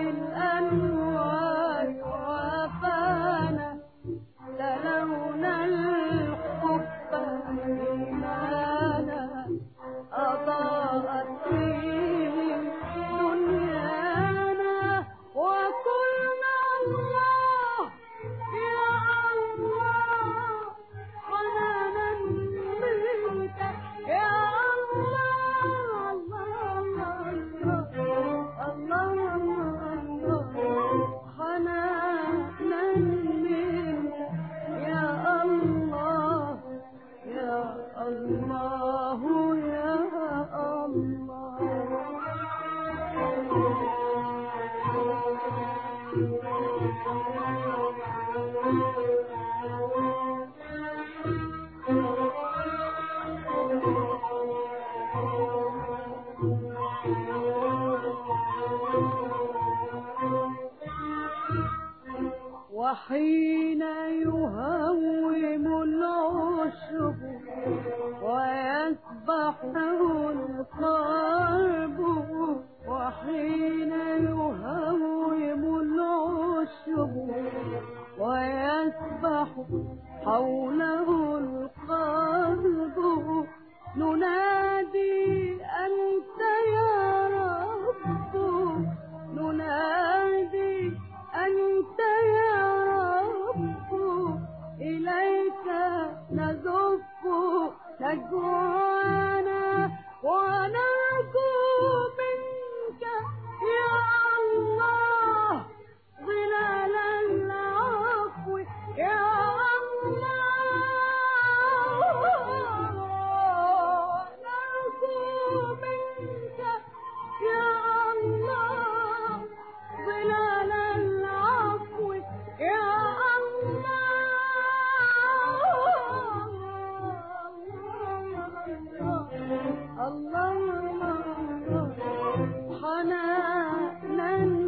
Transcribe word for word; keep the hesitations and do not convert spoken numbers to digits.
الأنوار وفانا تلونا الحب إيمانا أضاءت فيه دنيانا وقلنا الله يا الله حنانا منك يا الله الله الله الله حنانا منك يا الله يا الله يا الله وحين يهوم العشب ويسبحه القلب وحين يهوم العشب ويسبح حوله